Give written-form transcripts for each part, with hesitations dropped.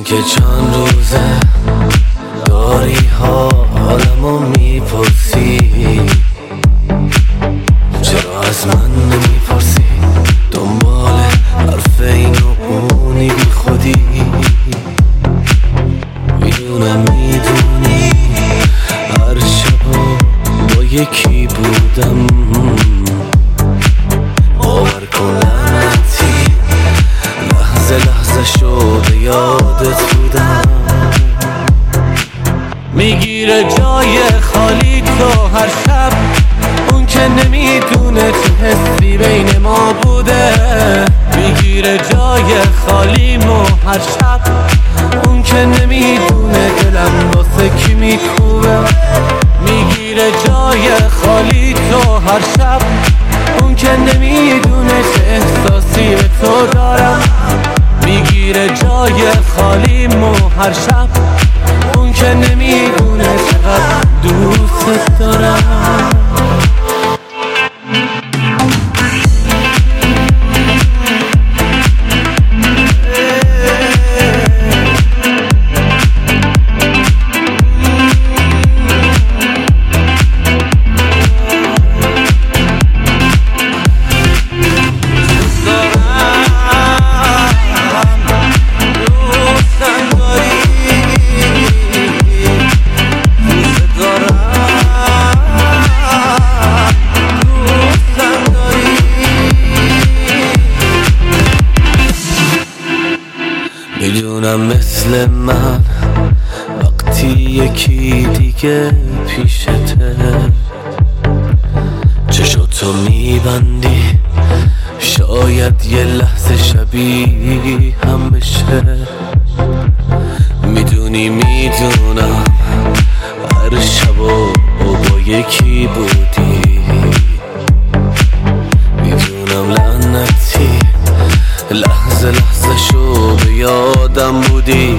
که چند روزه داری حالمو میپرسی، چرا از من نمیپرسی؟ دنبال حرف این و اونی بی خودی. میدونی هر شب با یکی بودم، باور کن لعنتی لحظه لحظه شو به یادت بودم. میگیره جای خالی تو هر شب، اون که نمیدونه چه حسی بین ما بوده. میگیره جای خالیمو هر شب، اون که نمیدونه دلم واسه کی میکوبه. میگیره جای خالی تو هر شب، اون که نمیدونه چه احساسی به تو دارم. میگیره جای خالیمو هر شب، اون که نمیدونه چقدر دوست دارم. میدونم مثل من وقتی یکی دیگه پیشته، چشاتو میبندی شاید یه لحظه شبیه هم بشه. میدونم هر شب با یکی بودی. میدونم لعنتی لحظه لحظه شو به یادم بودی.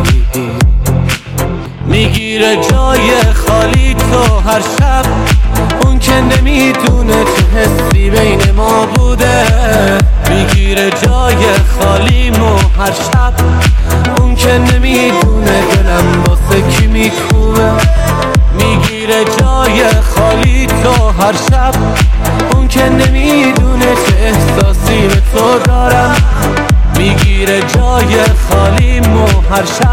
میگیره جای خالی تو هر شب، اون که نمیدونه چه حسی بین ما بوده. میگیره جای خالیمو هر شب، اون که نمیدونه دلم واسه کی میکوبه. میگیره جای خالی تو هر شب، اون که نمیدونه چه احساسی به تو دارم. میگیره جای خالیمو هر شب،